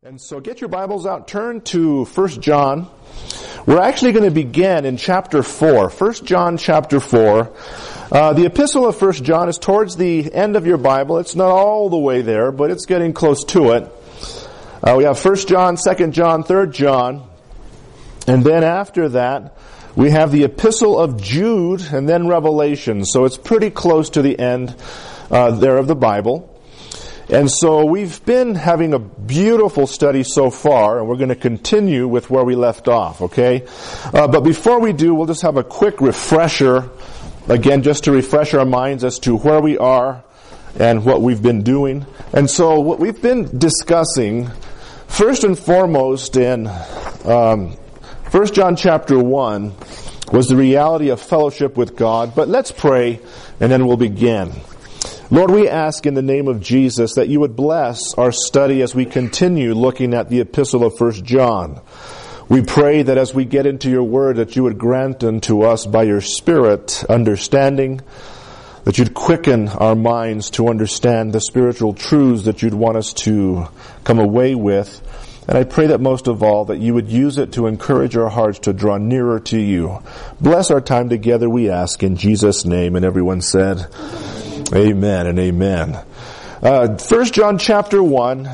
And so get your Bibles out, turn to 1 John. We're actually going to begin in chapter 4, 1 John chapter 4. The epistle of 1 John is towards the end of your Bible. It's not all the way there, but it's getting close to it. We have 1 John, 2 John, 3 John. And then after that, we have the epistle of Jude and then Revelation. So it's pretty close to the end there of the Bible. And so we've been having a beautiful study so far, and we're going to continue with where we left off, okay? But before we do, we'll just have a quick refresher, again, just to refresh our minds as to where we are and what we've been doing. And so what we've been discussing, first and foremost in 1 John chapter 1, was the reality of fellowship with God. But let's pray, and then we'll begin. Lord, we ask in the name of Jesus that you would bless our study as we continue looking at the epistle of 1 John. We pray that as we get into your word, that you would grant unto us by your Spirit understanding, that you'd quicken our minds to understand the spiritual truths that you'd want us to come away with. And I pray that most of all, that you would use it to encourage our hearts to draw nearer to you. Bless our time together, we ask, in Jesus' name. And everyone said, amen and amen. 1 John chapter 1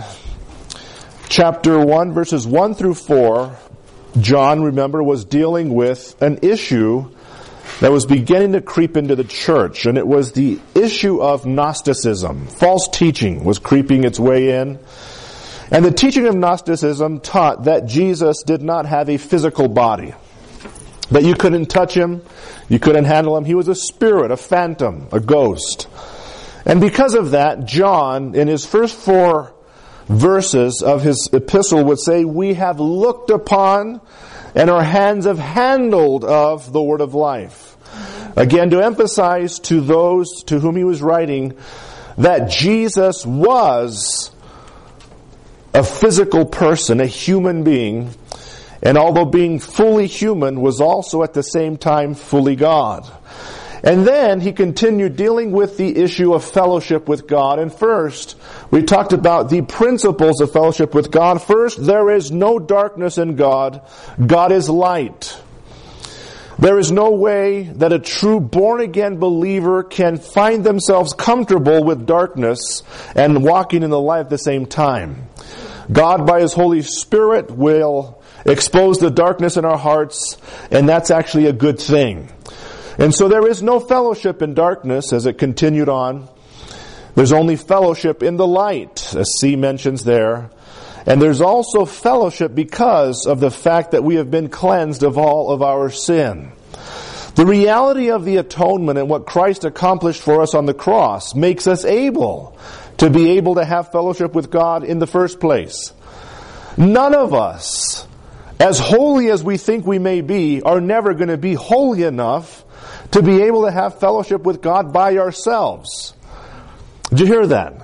verses 1 through 4, John, remember, was dealing with an issue that was beginning to creep into the church, and it was the issue of Gnosticism. False teaching was creeping its way in, and the teaching of Gnosticism taught that Jesus did not have a physical body, that you couldn't touch him, you couldn't handle him. He was a spirit, a phantom, a ghost. And because of that, John, in his first 4 verses of his epistle, would say, we have looked upon and our hands have handled of the word of life. Again, to emphasize to those to whom he was writing that Jesus was a physical person, a human being, and although being fully human, was also at the same time fully God. And then he continued dealing with the issue of fellowship with God. And first, we talked about the principles of fellowship with God. First, there is no darkness in God. God is light. There is no way that a true born-again believer can find themselves comfortable with darkness and walking in the light at the same time. God, by His Holy Spirit, will expose the darkness in our hearts, and that's actually a good thing. And so there is no fellowship in darkness, as it continued on. There's only fellowship in the light, as C mentions there. And there's also fellowship because of the fact that we have been cleansed of all of our sin. The reality of the atonement and what Christ accomplished for us on the cross makes us able to have fellowship with God in the first place. None of us, as holy as we think we may be, are never going to be holy enough to be able to have fellowship with God by ourselves. Did you hear that?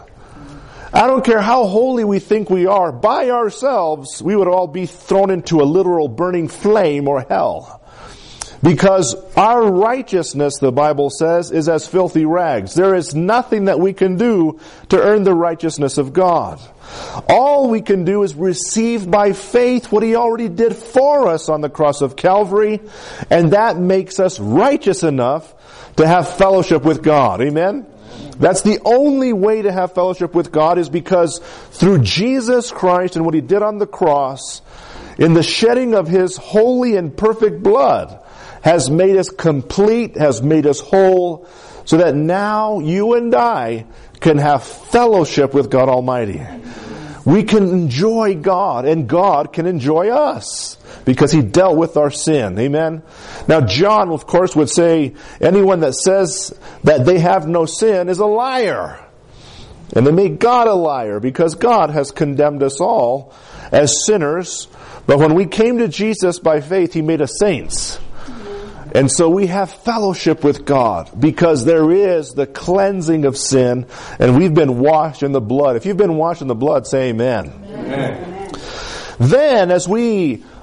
I don't care how holy we think we are, by ourselves, we would all be thrown into a literal burning flame or hell. Because our righteousness, the Bible says, is as filthy rags. There is nothing that we can do to earn the righteousness of God. All we can do is receive by faith what He already did for us on the cross of Calvary, and that makes us righteous enough to have fellowship with God. Amen? That's the only way to have fellowship with God, is because through Jesus Christ and what He did on the cross, in the shedding of His holy and perfect blood, has made us complete, has made us whole, so that now you and I can have fellowship with God Almighty. We can enjoy God, and God can enjoy us, because He dealt with our sin. Amen? Now John, of course, would say, anyone that says that they have no sin is a liar. And they make God a liar, because God has condemned us all as sinners. But when we came to Jesus by faith, He made us saints. And so we have fellowship with God because there is the cleansing of sin, and we've been washed in the blood. If you've been washed in the blood, say amen. Amen. Then, as we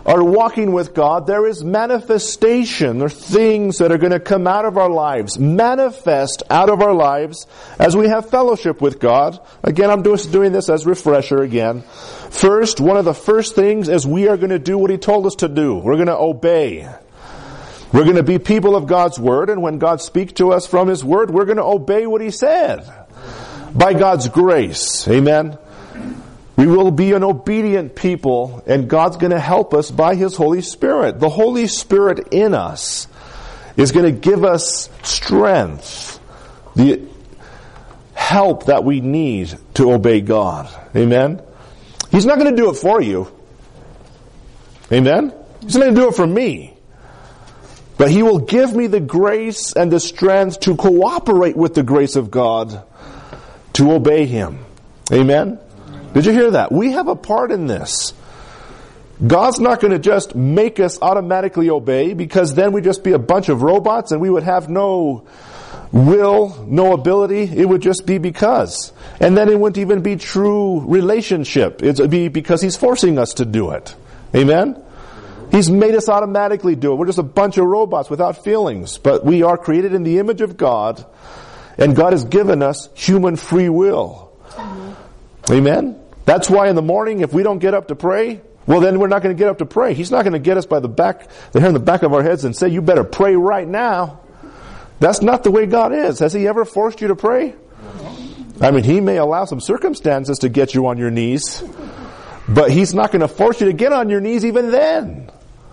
are walking with God, there is manifestation. There are things that are going to come out of our lives, manifest out of our lives as we have fellowship with God. Again, I'm just doing this as refresher again. First, one of the first things is we are going to do what He told us to do. We're going to obey. We're going to be people of God's Word, and when God speaks to us from His Word, we're going to obey what He said. By God's grace. Amen. We will be an obedient people, and God's going to help us by His Holy Spirit. The Holy Spirit in us is going to give us strength, the help that we need to obey God. Amen? He's not going to do it for you. Amen? He's not going to do it for me. But He will give me the grace and the strength to cooperate with the grace of God to obey Him. Amen? Did you hear that? We have a part in this. God's not going to just make us automatically obey, because then we'd just be a bunch of robots and we would have no will, no ability. It would just be because. And then it wouldn't even be true relationship. It would be because He's forcing us to do it. Amen? He's made us automatically do it. We're just a bunch of robots without feelings. But we are created in the image of God, and God has given us human free will. Amen? That's why in the morning, if we don't get up to pray, well, then we're not going to get up to pray. He's not going to get us by the hair in the back of our heads and say, you better pray right now. That's not the way God is. Has He ever forced you to pray? I mean, He may allow some circumstances to get you on your knees, but He's not going to force you to get on your knees even then.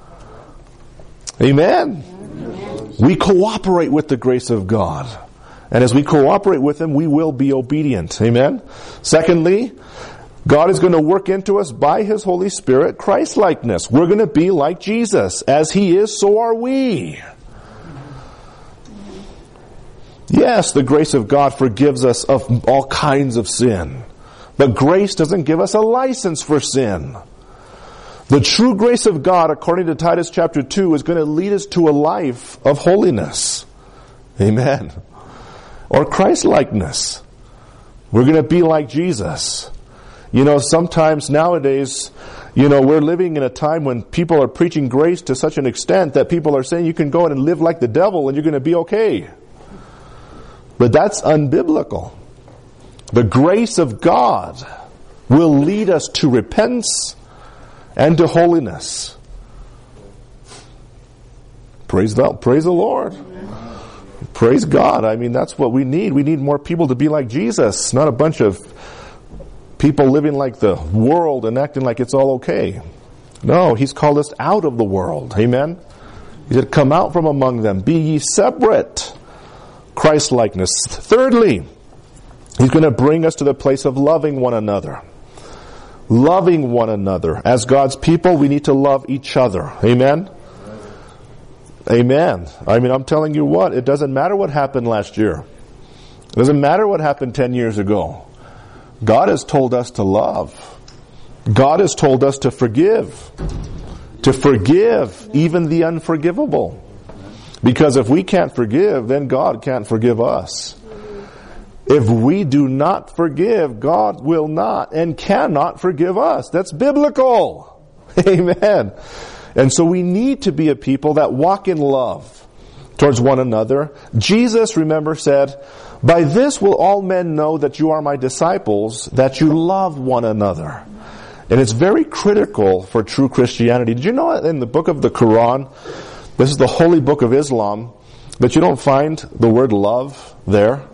Amen? We cooperate with the grace of God. And as we cooperate with Him, we will be obedient. Amen? Secondly, God is going to work into us by His Holy Spirit Christ-likeness. We're going to be like Jesus. As He is, so are we. Yes, the grace of God forgives us of all kinds of sin. But grace doesn't give us a license for sin. The true grace of God, according to Titus chapter 2, is going to lead us to a life of holiness. Amen. Or Christ-likeness. We're going to be like Jesus. You know, sometimes nowadays, we're living in a time when people are preaching grace to such an extent that people are saying you can go and live like the devil and you're going to be okay. But that's unbiblical. The grace of God will lead us to repentance and to holiness. Praise the Lord. Praise God. I mean, that's what we need. We need more people to be like Jesus, not a bunch of people living like the world and acting like it's all okay. No, He's called us out of the world. Amen? He said, come out from among them. Be ye separate. Christ-likeness. Thirdly, He's going to bring us to the place of loving one another. Loving one another. As God's people, we need to love each other. Amen? Amen. I mean, I'm telling you what, it doesn't matter what happened last year. It doesn't matter what happened 10 years ago. God has told us to love. God has told us to forgive. To forgive even the unforgivable. Because if we can't forgive, then God can't forgive us. If we do not forgive, God will not and cannot forgive us. That's biblical. Amen. And so we need to be a people that walk in love towards one another. Jesus, remember, said, by this will all men know that you are my disciples, that you love one another. And it's very critical for true Christianity. Did you know in the book of the Quran, this is the holy book of Islam, that you don't find the word love there?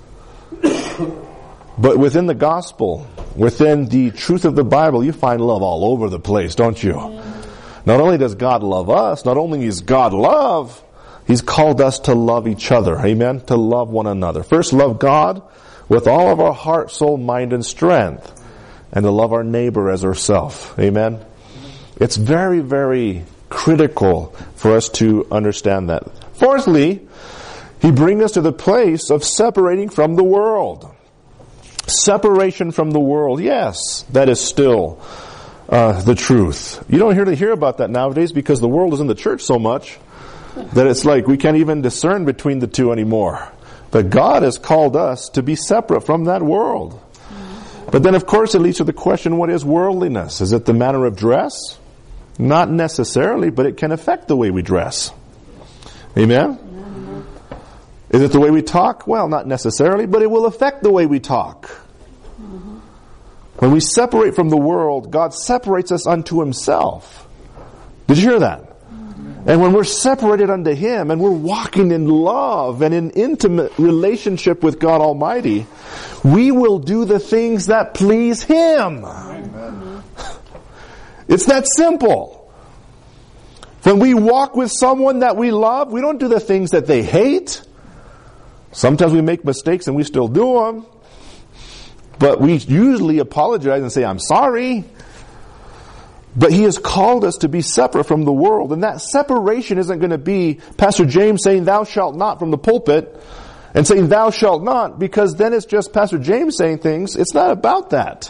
But within the gospel, within the truth of the Bible, you find love all over the place, don't you? Not only does God love us, not only is God love, He's called us to love each other. Amen? To love one another. First, love God with all of our heart, soul, mind, and strength. And to love our neighbor as ourselves. Amen? It's very, very critical for us to understand that. Fourthly, He brings us to the place of separating from the world. Separation from the world. Yes, that is still the truth. You don't hear about that nowadays because the world is in the church so much that it's like we can't even discern between the two anymore. But God has called us to be separate from that world. But then, of course, it leads to the question, what is worldliness? Is it the manner of dress? Not necessarily, but it can affect the way we dress. Amen? Is it the way we talk? Well, not necessarily, but it will affect the way we talk. When we separate from the world, God separates us unto Himself. Did you hear that? And when we're separated unto Him and we're walking in love and in intimate relationship with God Almighty, we will do the things that please Him. Amen. It's that simple. When we walk with someone that we love, we don't do the things that they hate. Sometimes we make mistakes and we still do them. But we usually apologize and say, I'm sorry. But He has called us to be separate from the world. And that separation isn't going to be Pastor James saying, thou shalt not from the pulpit, and saying, thou shalt not, because then it's just Pastor James saying things. It's not about that.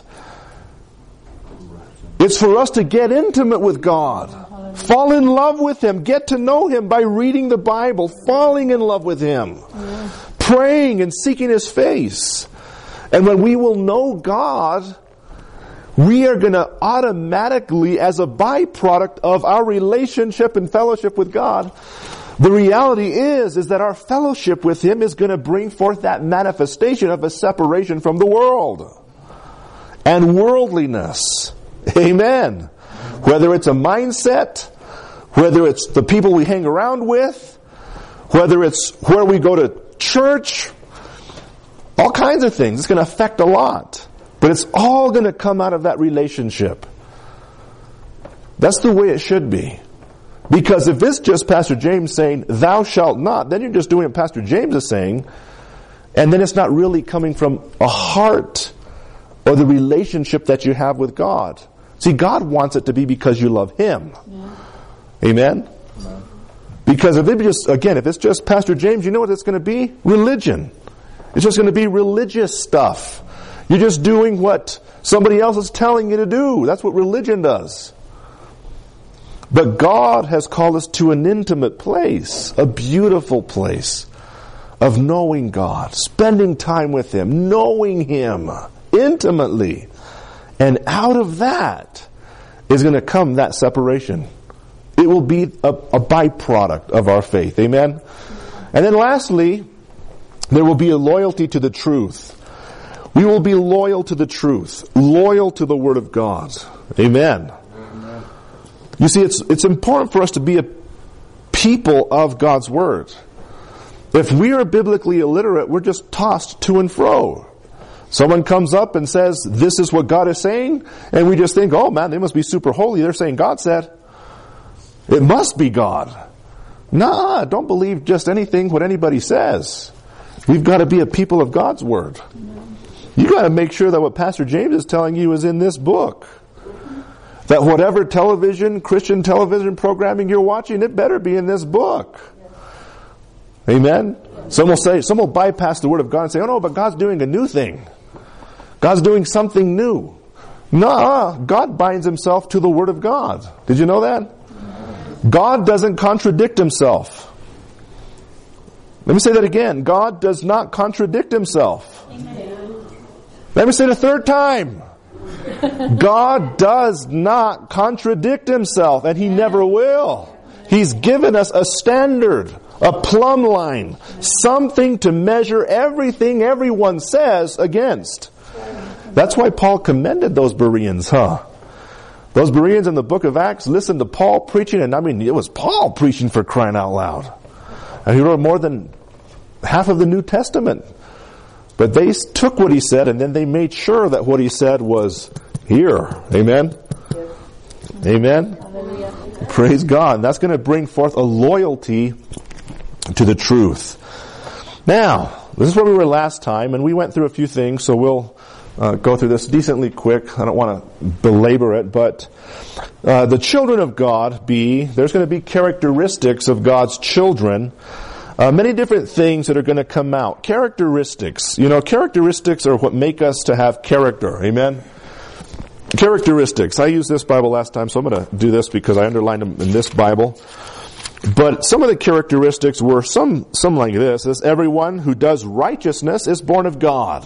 It's for us to get intimate with God. Fall in love with Him. Get to know Him by reading the Bible. Falling in love with Him. Praying and seeking His face. And when we will know God, we are going to automatically, as a byproduct of our relationship and fellowship with God, the reality is that our fellowship with Him is going to bring forth that manifestation of a separation from the world and worldliness. Amen. Whether it's a mindset, whether it's the people we hang around with, whether it's where we go to church, all kinds of things. It's going to affect a lot. But it's all going to come out of that relationship. That's the way it should be. Because if it's just Pastor James saying, thou shalt not, then you're just doing what Pastor James is saying, and then it's not really coming from a heart or the relationship that you have with God. See, God wants it to be because you love Him. Yeah. Amen? Yeah. Because if it's just Pastor James, you know what it's going to be? Religion. It's just going to be religious stuff. You're just doing what somebody else is telling you to do. That's what religion does. But God has called us to an intimate place, a beautiful place of knowing God, spending time with Him, knowing Him intimately. And out of that is going to come that separation. It will be a byproduct of our faith. Amen? And then lastly, there will be a loyalty to the truth. We will be loyal to the truth, loyal to the Word of God. Amen. Amen. You see, it's important for us to be a people of God's Word. If we are biblically illiterate, we're just tossed to and fro. Someone comes up and says, this is what God is saying, and we just think, oh man, they must be super holy. They're saying God said. It must be God. Nah, don't believe just anything what anybody says. We've got to be a people of God's Word. You got to make sure that what Pastor James is telling you is in this book. That whatever Christian television programming you're watching, it better be in this book. Amen? Some will bypass the Word of God and say, oh no, but God's doing a new thing. God's doing something new. Nah, God binds Himself to the Word of God. Did you know that? God doesn't contradict Himself. Let me say that again. God does not contradict Himself. Amen. Let me say it a third time. God does not contradict Himself, and He never will. He's given us a standard, a plumb line, something to measure everything everyone says against. That's why Paul commended those Bereans, Those Bereans in the book of Acts listened to Paul preaching, and it was Paul preaching, for crying out loud. And he wrote more than half of the New Testament. But they took what he said, and then they made sure that what he said was here. Amen? Yes. Amen? Hallelujah. Praise God. And that's going to bring forth a loyalty to the truth. Now, this is where we were last time, and we went through a few things, so we'll go through this decently quick. I don't want to belabor it, but the children of God there's going to be characteristics of God's children. Many different things that are going to come out. Characteristics. Characteristics are what make us to have character. Amen? Characteristics. I used this Bible last time, so I'm going to do this because I underlined them in this Bible. But some of the characteristics were some like this. Is everyone who does righteousness is born of God.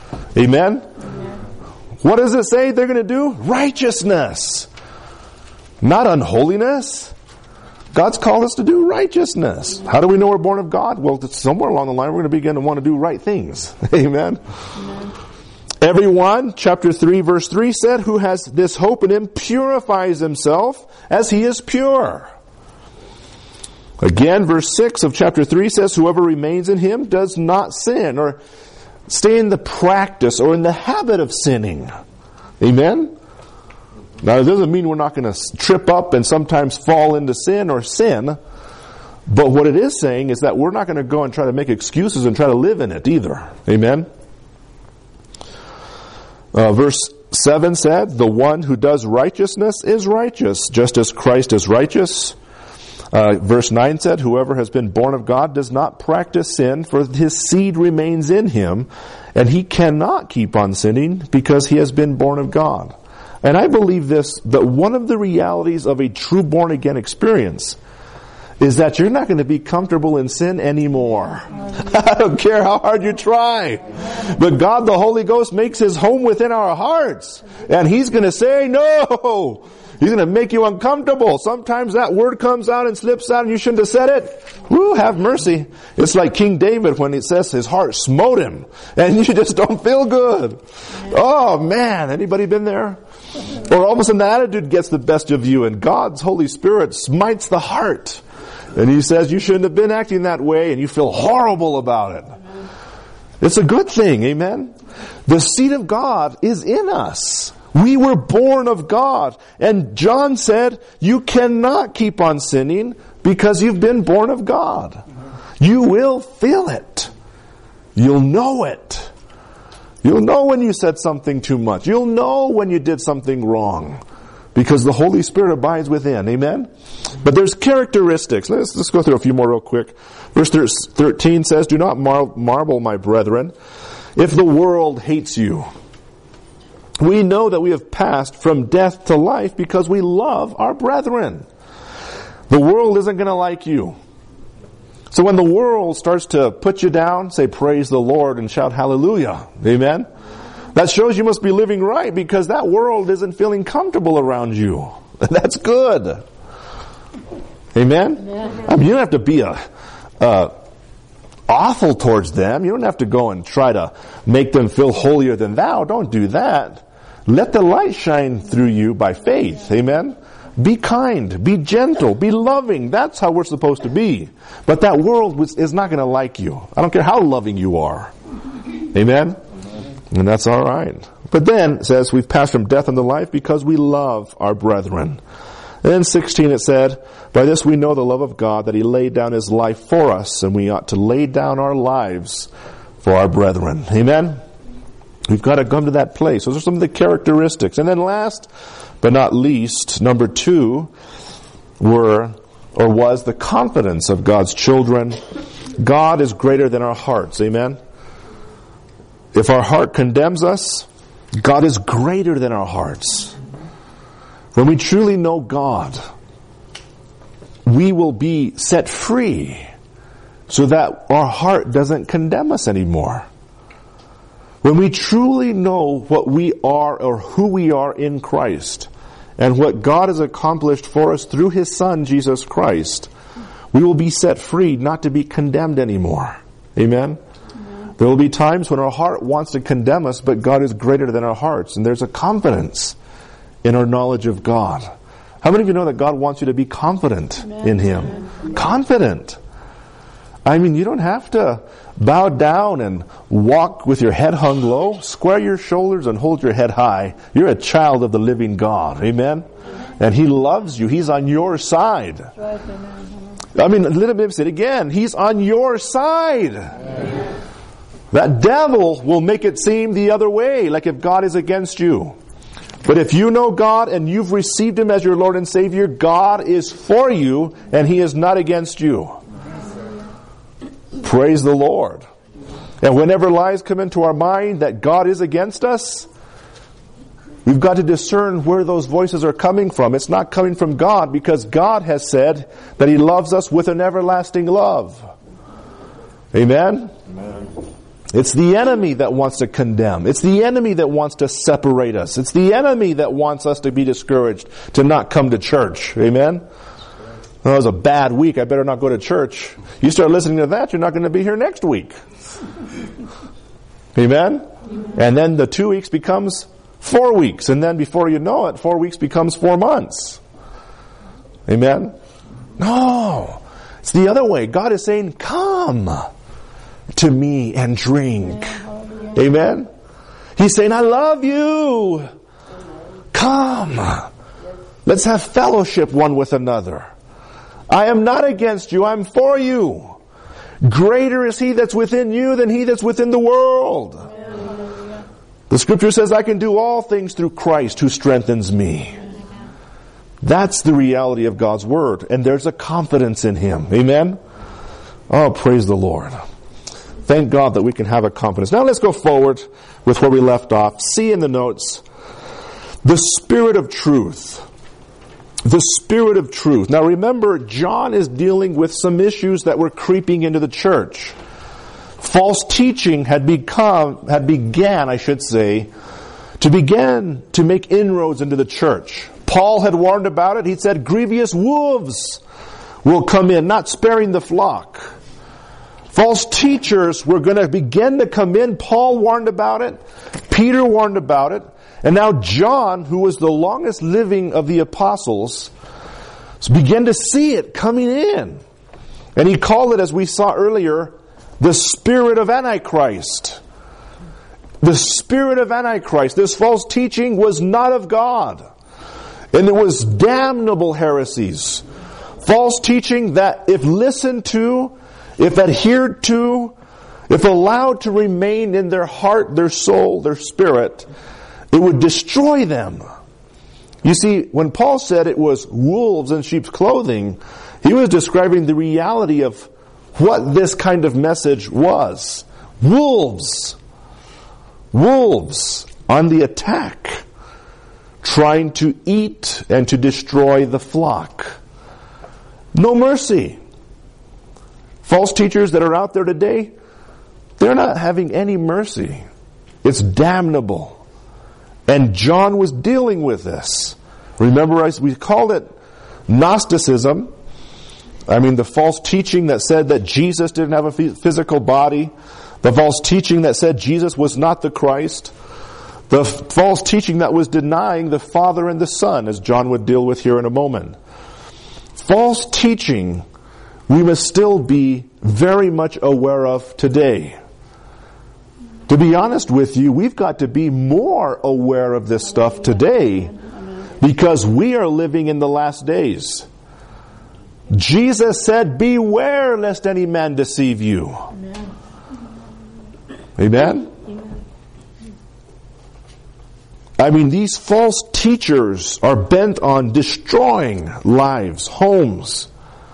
Amen? Amen. What does it say they're going to do? Righteousness. not unholiness. God's called us to do righteousness. How do we know we're born of God? Well, somewhere along the line, we're going to begin to want to do right things. Amen. Everyone, chapter 3, verse 3 said, who has this hope in him purifies himself as he is pure. Again, verse 6 of chapter 3 says, whoever remains in him does not sin or stay in the practice or in the habit of sinning. Amen? Now, it doesn't mean we're not going to trip up and sometimes fall into sin or sin. But what it is saying is that we're not going to go and try to make excuses and try to live in it either. Amen? Verse 7 said, the one who does righteousness is righteous, just as Christ is righteous. Verse 9 said, whoever has been born of God does not practice sin, for his seed remains in him, and he cannot keep on sinning because he has been born of God. And I believe this, that one of the realities of a true born-again experience is that you're not going to be comfortable in sin anymore. I don't care how hard you try. But God, the Holy Ghost, makes His home within our hearts. And He's going to say, no! He's going to make you uncomfortable. Sometimes that word comes out and slips out and you shouldn't have said it. Woo, have mercy. It's like King David when it says his heart smote him. And you just don't feel good. Oh man, anybody been there? Or all of a sudden that attitude gets the best of you and God's Holy Spirit smites the heart. And He says you shouldn't have been acting that way and you feel horrible about it. It's a good thing, amen? The seed of God is in us. We were born of God. And John said, you cannot keep on sinning because you've been born of God. You will feel it. You'll know it. You'll know when you said something too much. You'll know when you did something wrong. Because the Holy Spirit abides within. Amen? But there's characteristics. Let's go through a few more real quick. Verse 13 says, do not marvel, my brethren, if the world hates you. We know that we have passed from death to life because we love our brethren. The world isn't going to like you. So when the world starts to put you down, say praise the Lord and shout hallelujah. Amen? That shows you must be living right because that world isn't feeling comfortable around you. That's good. Amen? I mean, you don't have to be awful towards them. You don't have to go and try to make them feel holier than thou. Don't do that. Let the light shine through you by faith. Amen? Be kind. Be gentle. Be loving. That's how we're supposed to be. But that world is not going to like you. I don't care how loving you are. Amen? And that's all right. But then it says we've passed from death unto life because we love our brethren. And in 16 it said, by this we know the love of God, that He laid down His life for us, and we ought to lay down our lives for our brethren. Amen? We've got to come to that place. Those are some of the characteristics. And then last but not least, number 2 was the confidence of God's children. God is greater than our hearts. Amen? If our heart condemns us, God is greater than our hearts. When we truly know God, we will be set free so that our heart doesn't condemn us anymore. When we truly know what we are or who we are in Christ and what God has accomplished for us through His Son, Jesus Christ, we will be set free not to be condemned anymore. Amen? There will be times when our heart wants to condemn us, but God is greater than our hearts. And there's a confidence in our knowledge of God. How many of you know that God wants you to be confident in Him? Confident. I mean, you don't have to bow down and walk with your head hung low. Square your shoulders and hold your head high. You're a child of the living God. Amen? And He loves you. He's on your side. I mean, let me say it again. He's on your side. Amen. That devil will make it seem the other way, like if God is against you. But if you know God and you've received Him as your Lord and Savior, God is for you and He is not against you. Praise the Lord. And whenever lies come into our mind that God is against us, we've got to discern where those voices are coming from. It's not coming from God because God has said that He loves us with an everlasting love. Amen? Amen. It's the enemy that wants to condemn. It's the enemy that wants to separate us. It's the enemy that wants us to be discouraged, to not come to church. Amen? Well, it was a bad week. I better not go to church. You start listening to that, you're not going to be here next week. Amen? And then the 2 weeks becomes 4 weeks. And then before you know it, 4 weeks becomes 4 months. Amen? No. It's the other way. God is saying, come to me and drink. Amen? He's saying, I love you. Come. Let's have fellowship one with another. I am not against you. I'm for you. Greater is He that's within you than he that's within the world. The Scripture says, I can do all things through Christ who strengthens me. That's the reality of God's Word. And there's a confidence in Him. Amen? Oh, praise the Lord. Thank God that we can have a confidence. Now let's go forward with where we left off. See in the notes, the Spirit of truth. The Spirit of truth. Now remember, John is dealing with some issues that were creeping into the church. False teaching had began to make inroads into the church. Paul had warned about it. He said, grievous wolves will come in, not sparing the flock. False teachers were going to begin to come in. Paul warned about it. Peter warned about it. And now John, who was the longest living of the apostles, began to see it coming in. And he called it, as we saw earlier, the spirit of Antichrist. The spirit of Antichrist. This false teaching was not of God. And it was damnable heresies. False teaching that, if listened to, if adhered to, if allowed to remain in their heart, their soul, their spirit, it would destroy them. You see, when Paul said it was wolves in sheep's clothing, he was describing the reality of what this kind of message was. Wolves. Wolves on the attack, trying to eat and to destroy the flock. No mercy. False teachers that are out there today, they're not having any mercy. It's damnable. And John was dealing with this. Remember, we called it Gnosticism. I mean, the false teaching that said that Jesus didn't have a physical body. The false teaching that said Jesus was not the Christ. The false teaching that was denying the Father and the Son, as John would deal with here in a moment. False teaching we must still be very much aware of today. To be honest with you, we've got to be more aware of this stuff today because we are living in the last days. Jesus said, beware lest any man deceive you. Amen? I mean, these false teachers are bent on destroying lives, homes.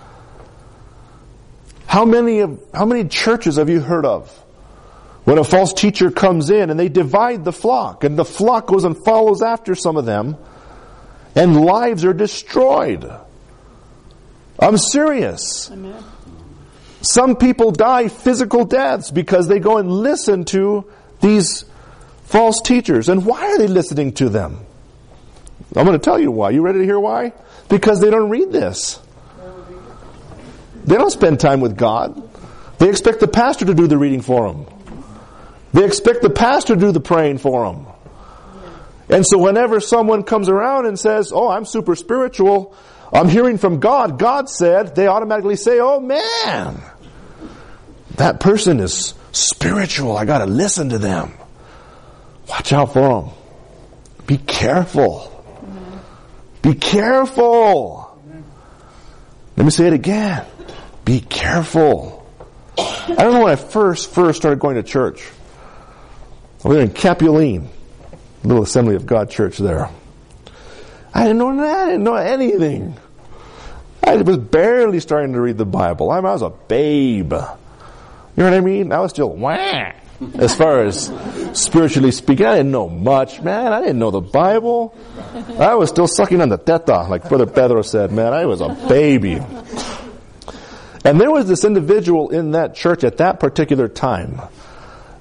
How many churches have you heard of when a false teacher comes in and they divide the flock and the flock goes and follows after some of them and lives are destroyed? I'm serious. Amen. Some people die physical deaths because they go and listen to these false teachers. And why are they listening to them? I'm going to tell you why. You ready to hear why? Because they don't read this. They don't spend time with God. They expect the pastor to do the reading for them. They expect the pastor to do the praying for them. And so whenever someone comes around and says, oh, I'm super spiritual, I'm hearing from God, God said, they automatically say, oh man, that person is spiritual. I got to listen to them. Watch out for them. Be careful. Be careful. Let me say it again. Be careful. I don't know when I first started going to church. I was in Capuline, little Assembly of God church there. I didn't know anything. I was barely starting to read the Bible. I was a babe. You know what I mean? I was still as far as spiritually speaking. I didn't know much, man. I didn't know the Bible. I was still sucking on the teta, like Brother Pedro said, man. I was a baby. And there was this individual in that church at that particular time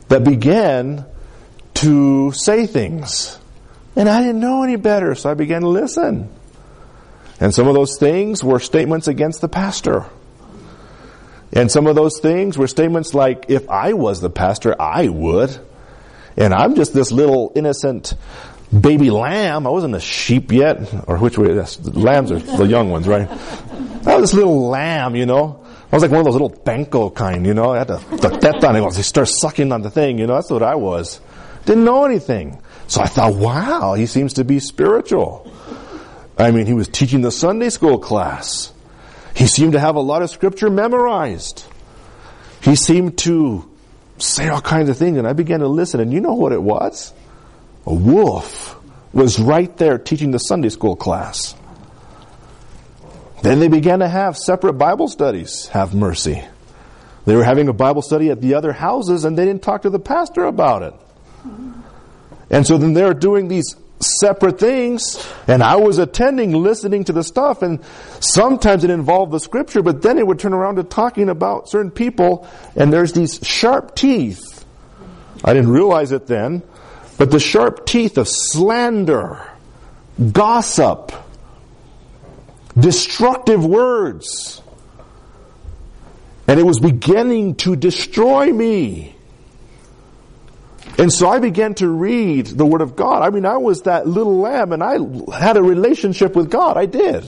that began to say things. And I didn't know any better, so I began to listen. And some of those things were statements against the pastor. And some of those things were statements like, if I was the pastor, I would. And I'm just this little innocent baby lamb. I wasn't a sheep yet. Or which way? Lambs are the young ones, right? I was this little lamb, I was like one of those little banco kind, I had to that on it. They start sucking on the thing, that's what I was. Didn't know anything. So I thought, wow, he seems to be spiritual. I mean, he was teaching the Sunday school class. He seemed to have a lot of scripture memorized. He seemed to say all kinds of things, and I began to listen, and you know what it was? A wolf was right there teaching the Sunday school class. Then they began to have separate Bible studies. Have mercy. They were having a Bible study at the other houses, and they didn't talk to the pastor about it. And so then they were doing these separate things, and I was attending, listening to the stuff, and sometimes it involved the scripture, but then it would turn around to talking about certain people, and there's these sharp teeth. I didn't realize it then, but the sharp teeth of slander, gossip, destructive words. And it was beginning to destroy me. And so I began to read the Word of God. I mean, I was that little lamb, and I had a relationship with God. I did.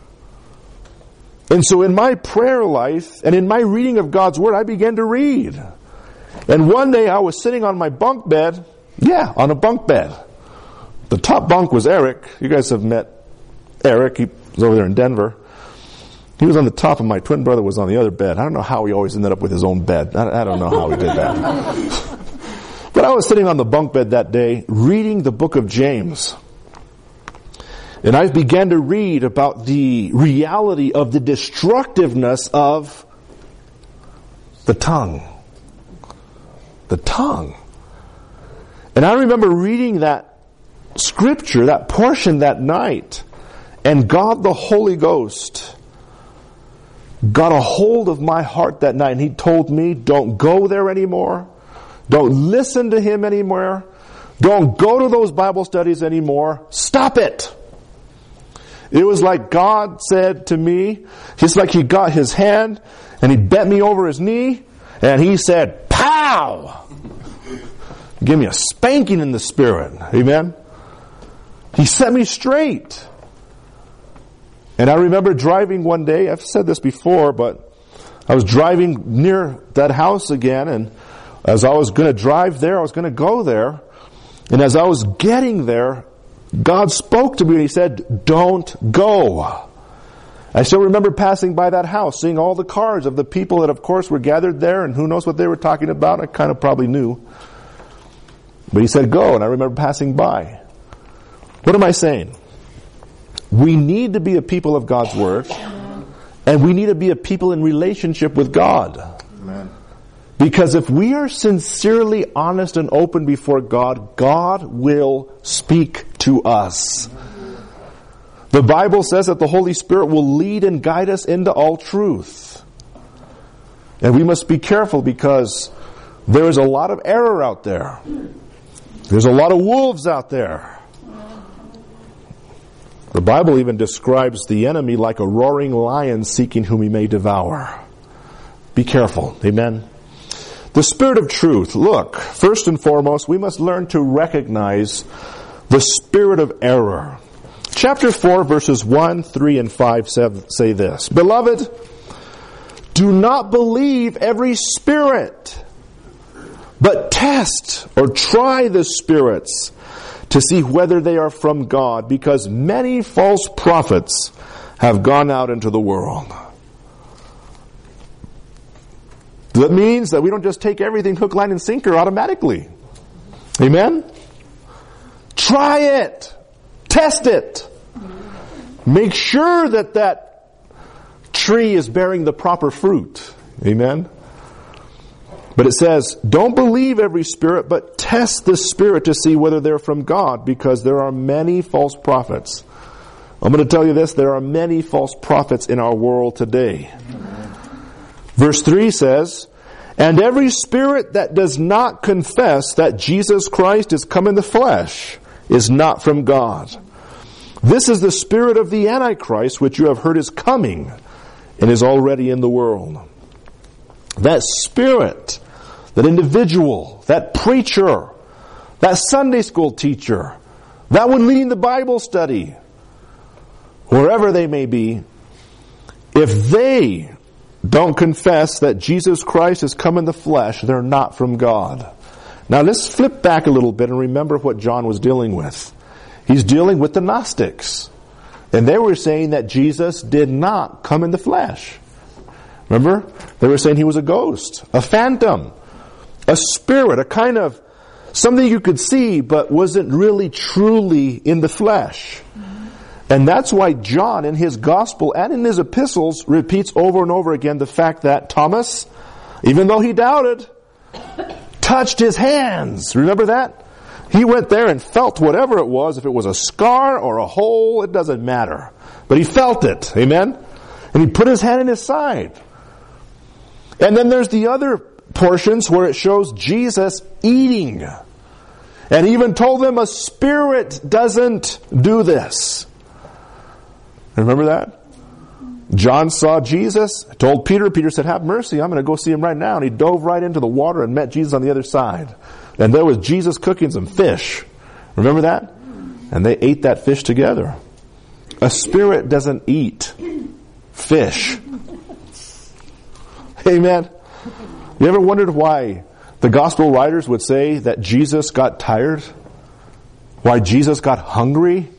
And so in my prayer life, and in my reading of God's Word, I began to read. And one day I was sitting on my bunk bed. Yeah, on a bunk bed. The top bunk was Eric. You guys have met Eric. He was over there in Denver. He was on the top, and my twin brother was on the other bed. I don't know how he always ended up with his own bed. I don't know how he did that. But I was sitting on the bunk bed that day reading the book of James. And I began to read about the reality of the destructiveness of the tongue. The tongue. And I remember reading that scripture, that portion that night, and God the Holy Ghost got a hold of my heart that night, and He told me, don't go there anymore. Don't listen to him anymore. Don't go to those Bible studies anymore. Stop it. It was like God said to me, it's like He got His hand and He bent me over His knee and He said, pow! Give me a spanking in the spirit. Amen? He set me straight. And I remember driving one day, I've said this before, but I was driving near that house again, and as I was going to drive there, I was going to go there. And as I was getting there, God spoke to me and He said, don't go. I still remember passing by that house, seeing all the cars of the people that of course were gathered there, and who knows what they were talking about. I kind of probably knew. But He said, go. And I remember passing by. What am I saying? We need to be a people of God's Word. And we need to be a people in relationship with God. Amen. Because if we are sincerely honest and open before God, God will speak to us. The Bible says that the Holy Spirit will lead and guide us into all truth. And we must be careful because there is a lot of error out there. There's a lot of wolves out there. The Bible even describes the enemy like a roaring lion seeking whom he may devour. Be careful. Amen. The Spirit of truth. Look, first and foremost, we must learn to recognize the spirit of error. Chapter 4, verses 1, 3, and 5 say this. Beloved, do not believe every spirit, but test or try the spirits to see whether they are from God, because many false prophets have gone out into the world. That means that we don't just take everything hook, line, and sinker automatically. Amen? Try it. Test it. Make sure that that tree is bearing the proper fruit. Amen? But it says, don't believe every spirit, but test the spirit to see whether they're from God, because there are many false prophets. I'm going to tell you this, there are many false prophets in our world today. Verse 3 says, And every spirit that does not confess that Jesus Christ is come in the flesh is not from God. This is the spirit of the Antichrist, which you have heard is coming and is already in the world. That spirit, that individual, that preacher, that Sunday school teacher, that one leading the Bible study, wherever they may be, if they don't confess that Jesus Christ has come in the flesh, they're not from God. Now let's flip back a little bit and remember what John was dealing with. He's dealing with the Gnostics. And they were saying that Jesus did not come in the flesh. Remember? They were saying he was a ghost, a phantom, a spirit, a kind of something you could see but wasn't really truly in the flesh. And that's why John in his gospel and in his epistles repeats over and over again the fact that Thomas, even though he doubted, touched his hands. Remember that? He went there and felt whatever it was. If it was a scar or a hole, it doesn't matter. But he felt it. Amen? And he put his hand in his side. And then there's the other portions where it shows Jesus eating. And he even told them a spirit doesn't do this. Remember that? John saw Jesus, told Peter. Peter said, have mercy, I'm going to go see him right now. And he dove right into the water and met Jesus on the other side. And there was Jesus cooking some fish. Remember that? And they ate that fish together. A spirit doesn't eat fish. Amen. You ever wondered why the gospel writers would say that Jesus got tired? Why Jesus got hungry?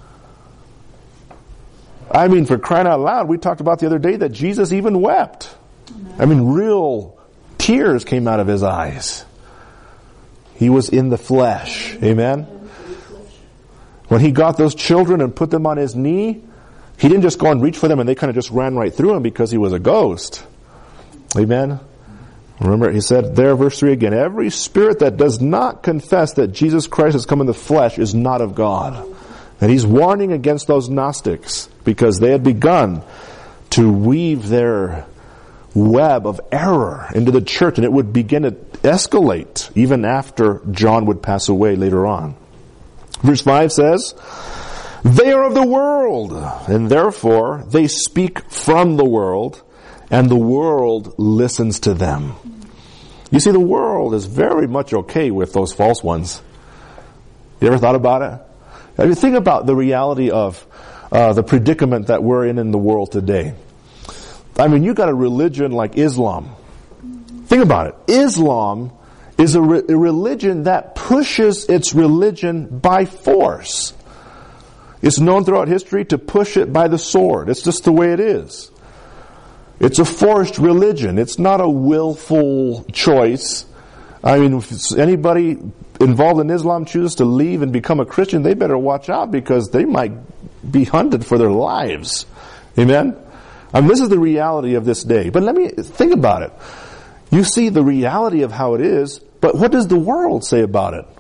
I mean, for crying out loud, we talked about the other day that Jesus even wept. I mean, real tears came out of his eyes. He was in the flesh. Amen? When he got those children and put them on his knee, he didn't just go and reach for them and they kind of just ran right through him because he was a ghost. Amen? Remember, he said there, verse 3 again, every spirit that does not confess that Jesus Christ has come in the flesh is not of God. And he's warning against those Gnostics because they had begun to weave their web of error into the church, and it would begin to escalate even after John would pass away later on. Verse 5 says, they are of the world, and therefore they speak from the world, and the world listens to them. You see, the world is very much okay with those false ones. You ever thought about it? I mean, think about the reality of the predicament that we're in the world today. I mean, you got a religion like Islam. Think about it. Islam is a religion that pushes its religion by force. It's known throughout history to push it by the sword. It's just the way it is. It's a forced religion. It's not a willful choice. I mean, if anybody involved in Islam chooses to leave and become a Christian, they better watch out because they might be hunted for their lives. Amen? I mean, this is the reality of this day. But let me think about it. You see the reality of how it is, but what does the world say about it?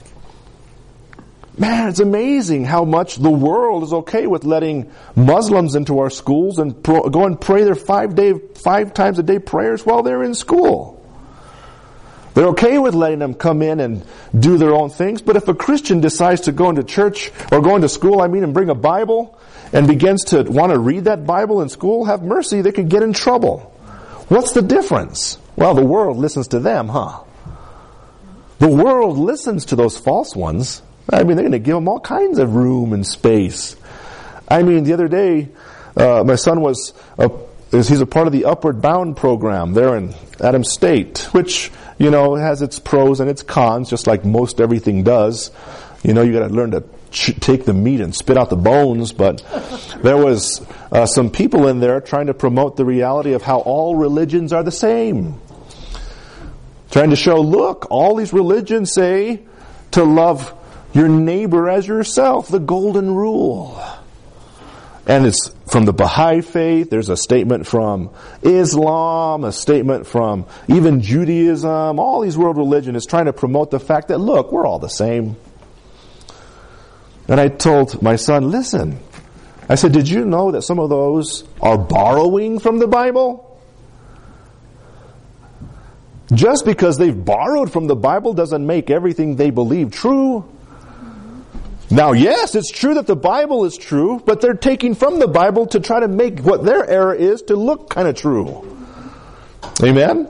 Man, it's amazing how much the world is okay with letting Muslims into our schools and go and pray their 5 times a day prayers while they're in school. They're okay with letting them come in and do their own things, but if a Christian decides to go into church or go into school, and bring a Bible and begins to want to read that Bible in school, have mercy, they could get in trouble. What's the difference? Well, the world listens to them, huh? The world listens to those false ones. I mean, they're going to give them all kinds of room and space. I mean, the other day, my son he's a part of the Upward Bound program there in Adams State, which, has its pros and its cons, just like most everything does. You got to learn to take the meat and spit out the bones, but there was some people in there trying to promote the reality of how all religions are the same. Trying to show, look, all these religions say to love your neighbor as yourself, the golden rule. And it's from the Baha'i faith, there's a statement from Islam, a statement from even Judaism. All these world religions is trying to promote the fact that, look, we're all the same. And I told my son, listen, I said, did you know that some of those are borrowing from the Bible? Just because they've borrowed from the Bible doesn't make everything they believe true. Now, yes, it's true that the Bible is true, but they're taking from the Bible to try to make what their error is to look kind of true. Amen?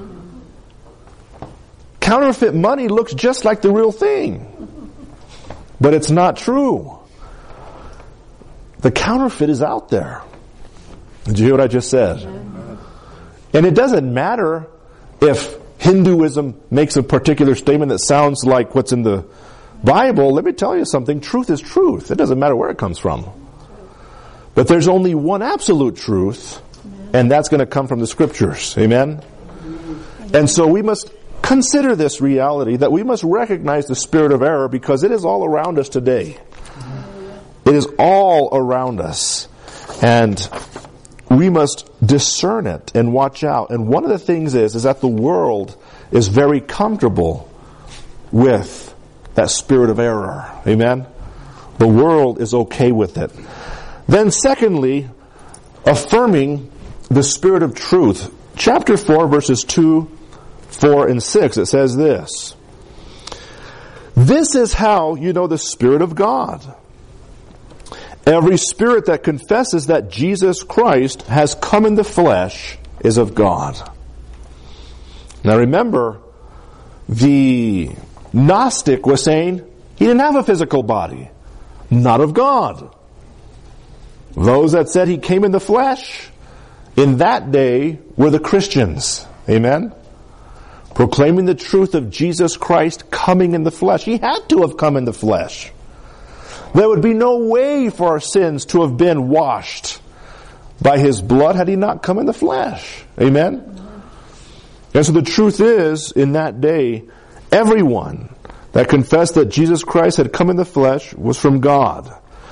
Counterfeit money looks just like the real thing, but it's not true. The counterfeit is out there. Did you hear what I just said? And it doesn't matter if Hinduism makes a particular statement that sounds like what's in the Bible. Let me tell you something. Truth is truth. It doesn't matter where it comes from. But there's only one absolute truth, and that's going to come from the Scriptures. Amen? And so we must consider this reality that we must recognize the spirit of error because it is all around us today. It is all around us. And we must discern it and watch out. And one of the things is that the world is very comfortable with that spirit of error. Amen? The world is okay with it. Then secondly, affirming the spirit of truth. Chapter 4, verses 2, 4, and 6, it says this. This is how you know the Spirit of God. Every spirit that confesses that Jesus Christ has come in the flesh is of God. Now remember, the Gnostic was saying he didn't have a physical body. Not of God. Those that said he came in the flesh in that day were the Christians. Amen? Proclaiming the truth of Jesus Christ coming in the flesh. He had to have come in the flesh. There would be no way for our sins to have been washed by His blood had He not come in the flesh. Amen? And so the truth is, in that day, everyone that confessed that Jesus Christ had come in the flesh was from God.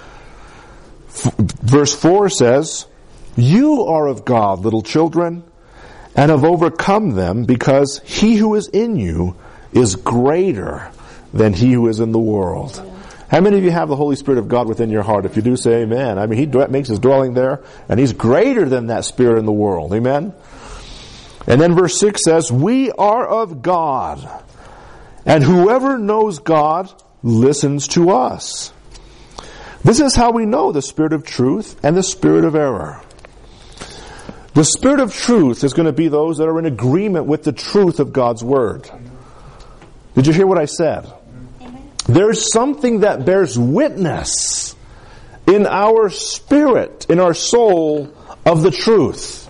Verse 4 says, you are of God, little children, and have overcome them, because He who is in you is greater than he who is in the world. How many of you have the Holy Spirit of God within your heart? If you do, say amen. I mean, He makes His dwelling there, and He's greater than that spirit in the world. Amen? And then verse 6 says, we are of God, and whoever knows God listens to us. This is how we know the spirit of truth and the spirit of error. The spirit of truth is going to be those that are in agreement with the truth of God's Word. Did you hear what I said? There's something that bears witness in our spirit, in our soul, of the truth.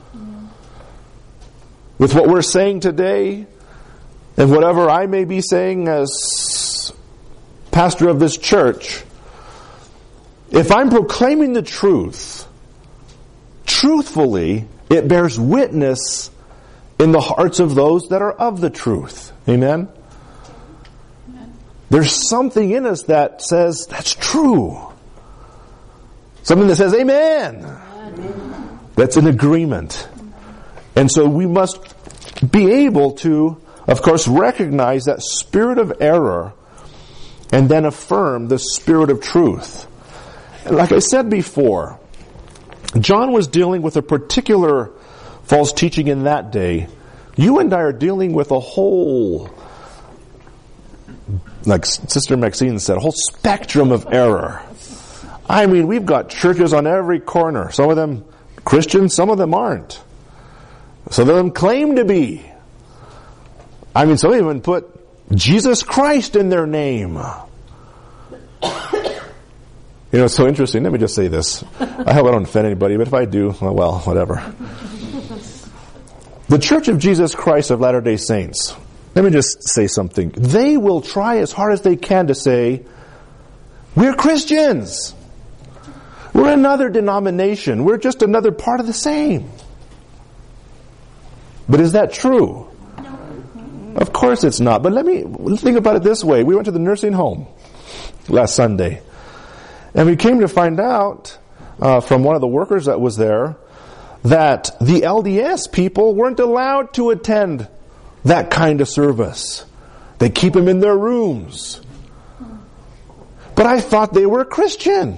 With what we're saying today, and whatever I may be saying as pastor of this church, if I'm proclaiming the truth, truthfully, it bears witness in the hearts of those that are of the truth. Amen? There's something in us that says, that's true. Something that says, amen. That's an agreement. And so we must be able to, of course, recognize that spirit of error and then affirm the spirit of truth. And like I said before, John was dealing with a particular false teaching in that day. You and I are dealing with a whole, like Sister Maxine said, a whole spectrum of error. I mean, we've got churches on every corner. Some of them Christians, some of them aren't. Some of them claim to be. I mean, some even put Jesus Christ in their name. You know, it's so interesting. Let me just say this. I hope I don't offend anybody, but if I do, well, whatever. The Church of Jesus Christ of Latter-day Saints, let me just say something. They will try as hard as they can to say, we're Christians. We're another denomination. We're just another part of the same. But is that true? Of course it's not. But let's think about it this way. We went to the nursing home last Sunday. And we came to find out from one of the workers that was there that the LDS people weren't allowed to attend that kind of service. They keep them in their rooms. But I thought they were Christian.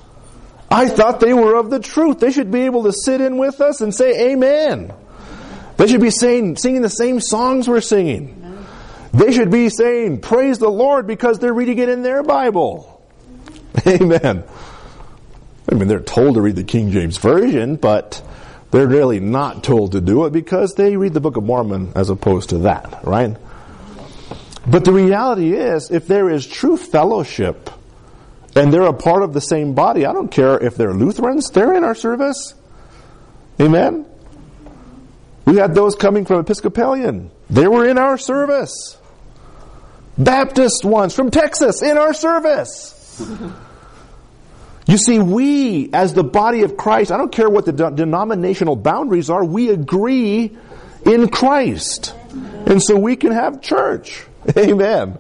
I thought they were of the truth. They should be able to sit in with us and say amen. They should be singing the same songs we're singing. They should be saying, praise the Lord, because they're reading it in their Bible. Amen. I mean, they're told to read the King James Version, but they're really not told to do it because they read the Book of Mormon as opposed to that, right? But the reality is, if there is true fellowship, and they're a part of the same body, I don't care if they're Lutherans, they're in our service. Amen? We had those coming from Episcopalian. They were in our service. Baptist ones from Texas in our service. You see, we, as the body of Christ, I don't care what the denominational boundaries are, we agree in Christ. And so we can have church. Amen.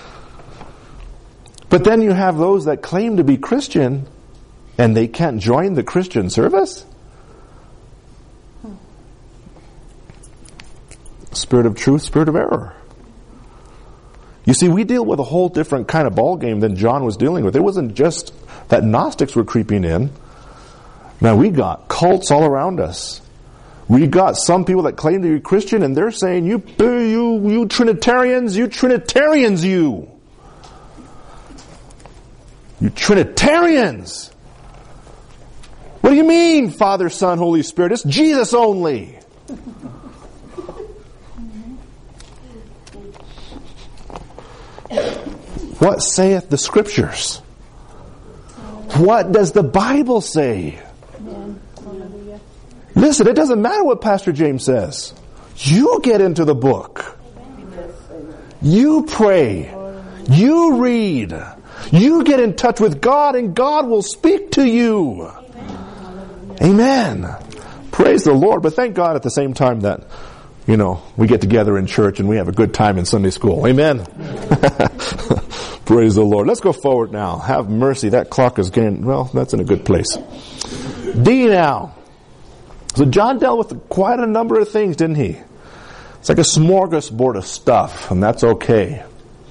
But then you have those that claim to be Christian, and they can't join the Christian service? Spirit of truth, spirit of error. You see, we deal with a whole different kind of ballgame than John was dealing with. It wasn't just that Gnostics were creeping in. Now we got cults all around us. We got some people that claim to be Christian, and they're saying, you Trinitarians, you Trinitarians, you Trinitarians. What do you mean, Father, Son, Holy Spirit? It's Jesus only. What saith the Scriptures? What does the Bible say? Listen, it doesn't matter what Pastor James says. You get into the book. You pray. You read. You get in touch with God, and God will speak to you. Amen. Praise the Lord. But thank God at the same time that, we get together in church and we have a good time in Sunday school. Amen. Praise the Lord. Let's go forward now. Have mercy. That clock is getting, that's in a good place. D now. So John dealt with quite a number of things, didn't he? It's like a smorgasbord of stuff, and that's okay.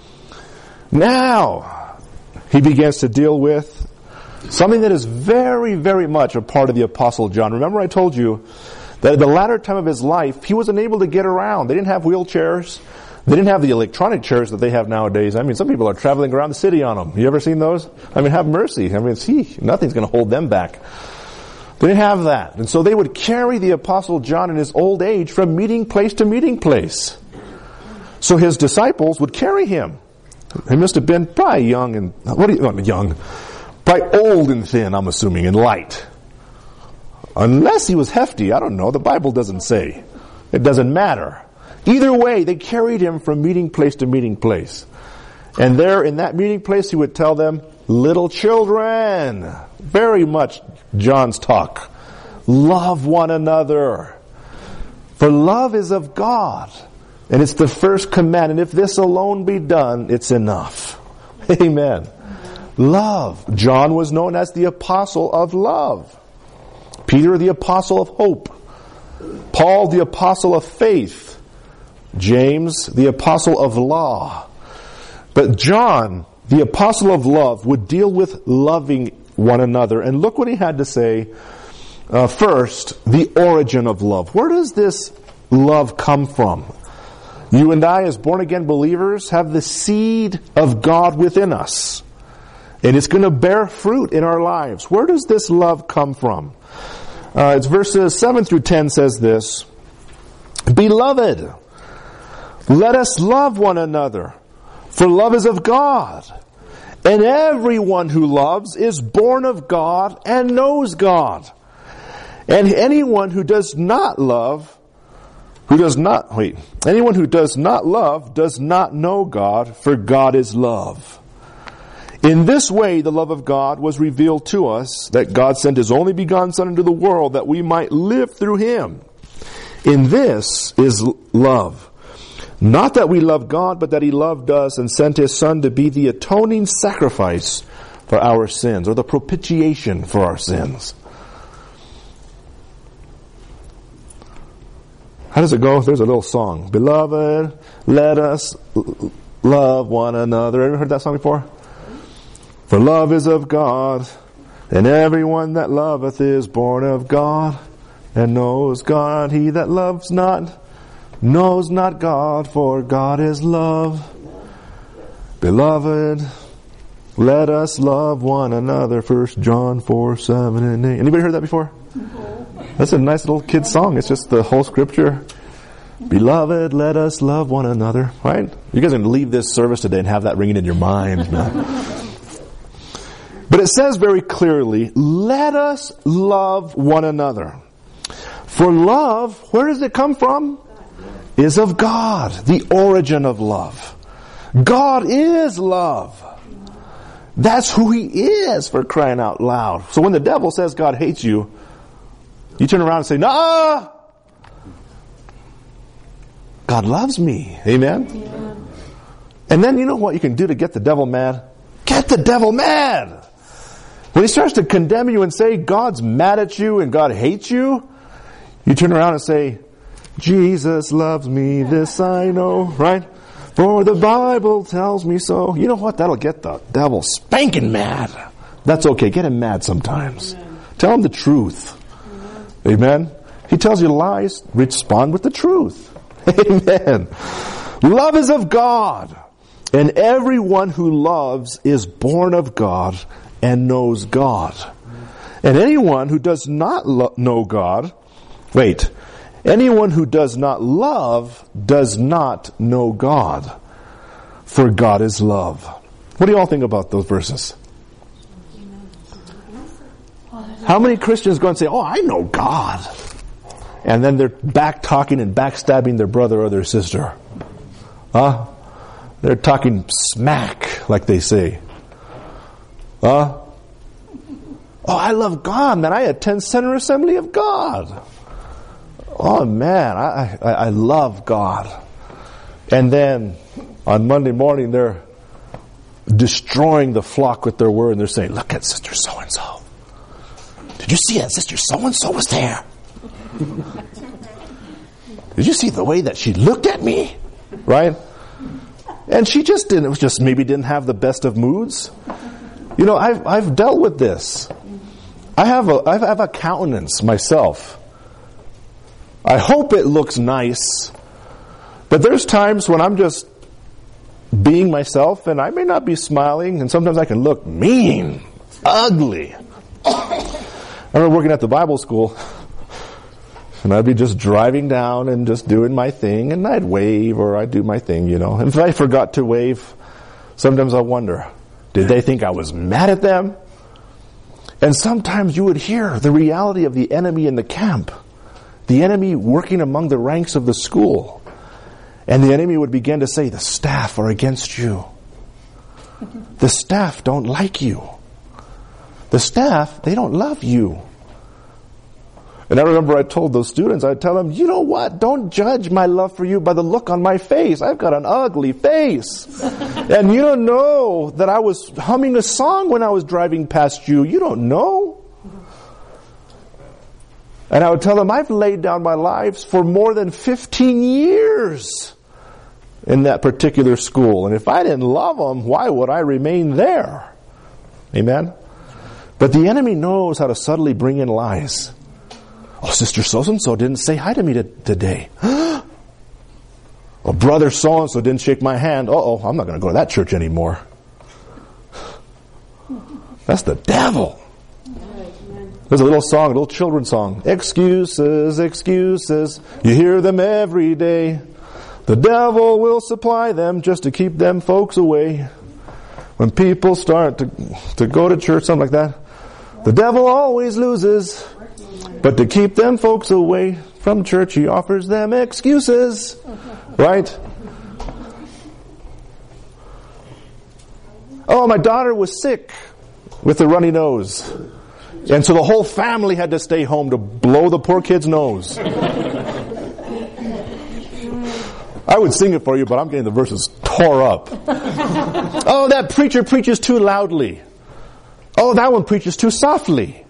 Now, he begins to deal with something that is very, very much a part of the Apostle John. Remember I told you that at the latter time of his life, he wasn't able to get around. They didn't have wheelchairs. They didn't have the electronic chairs that they have nowadays. I mean, some people are traveling around the city on them. You ever seen those? I mean, have mercy. I mean, nothing's going to hold them back. They didn't have that. And so they would carry the Apostle John in his old age from meeting place to meeting place. So his disciples would carry him. He must have been probably young, probably old and thin, I'm assuming, and light. Unless he was hefty, I don't know. The Bible doesn't say. It doesn't matter. Either way, they carried him from meeting place to meeting place. And there in that meeting place, he would tell them, little children, very much John's talk, love one another. For love is of God. And it's the first command. And if this alone be done, it's enough. Amen. Love. John was known as the apostle of love. Peter, the apostle of hope. Paul, the apostle of faith. James, the apostle of law. But John, the apostle of love, would deal with loving one another. And look what he had to say. First, the origin of love. Where does this love come from? You and I, as born-again believers, have the seed of God within us. And it's going to bear fruit in our lives. Where does this love come from? It's verses 7 through 10 says this. Beloved, let us love one another, for love is of God. And everyone who loves is born of God and knows God. And anyone who does not love, anyone who does not love does not know God, for God is love. In this way, the love of God was revealed to us, that God sent His only begotten Son into the world, that we might live through Him. In this is love. Not that we love God, but that He loved us and sent His Son to be the atoning sacrifice for our sins, or the propitiation for our sins. How does it go? There's a little song. Beloved, let us love one another. Ever heard that song before? For love is of God, and everyone that loveth is born of God, and knows God. He that loves not knows not God, for God is love. Beloved, let us love one another. 1 John 4, 7 and 8. Anybody heard that before? That's a nice little kid song. It's just the whole scripture. Beloved, let us love one another. Right? You guys are going to leave this service today and have that ringing in your mind. But it says very clearly, let us love one another. For love, where does it come from? Is of God, the origin of love. God is love. That's who He is, for crying out loud. So when the devil says God hates you, you turn around and say, "Nah, God loves me." Amen? Yeah. And then you know what you can do to get the devil mad? Get the devil mad. When he starts to condemn you and say God's mad at you and God hates you, you turn around and say, Jesus loves me, this I know, right? For the Bible tells me so. You know what? That'll get the devil spanking mad. That's okay. Get him mad sometimes. Amen. Tell him the truth. Amen. He tells you lies, respond with the truth. Amen. Love is of God, and everyone who loves is born of God and knows God. And anyone who does not know God, anyone who does not love does not know God, for God is love. What do you all think about those verses? How many Christians go and say, "Oh, I know God," and then they're back talking and backstabbing their brother or their sister? They're talking smack, like they say. "Oh, I love God, man. I attend Center Assembly of God. Oh man, I love God." And then on Monday morning they're destroying the flock with their word, and they're saying, "Look at Sister so-and-so. Did you see that Sister so-and-so was there? Did you see the way that she looked at me?" Right? And she just maybe didn't have the best of moods. You know, I've dealt with this. I have a countenance myself. I hope it looks nice, but there's times when I'm just being myself and I may not be smiling, and sometimes I can look mean, ugly. I remember working at the Bible school, and I'd be just driving down and just doing my thing, and I'd wave or I'd do my thing, you know. And if I forgot to wave, sometimes I wonder, did they think I was mad at them? And sometimes you would hear the reality of the enemy in the camp. The enemy working among the ranks of the school. And the enemy would begin to say, the staff are against you. The staff don't like you. The staff, they don't love you. And I remember I told those students, I'd tell them, you know what? Don't judge my love for you by the look on my face. I've got an ugly face. And you don't know that I was humming a song when I was driving past you. You don't know. And I would tell them, I've laid down my lives for more than 15 years in that particular school. And if I didn't love them, why would I remain there? Amen? But the enemy knows how to subtly bring in lies. Oh, Sister so-and-so didn't say hi to me today. Oh, Brother so-and-so didn't shake my hand. I'm not going to go to that church anymore. That's the devil. There's a little song, a little children's song. Excuses, excuses. You hear them every day. The devil will supply them just to keep them folks away. When people start to go to church, something like that. The devil always loses. But to keep them folks away from church, he offers them excuses. Right? Oh, my daughter was sick with a runny nose. And so the whole family had to stay home to blow the poor kid's nose. I would sing it for you, but I'm getting the verses tore up. Oh, that preacher preaches too loudly. Oh, that one preaches too softly.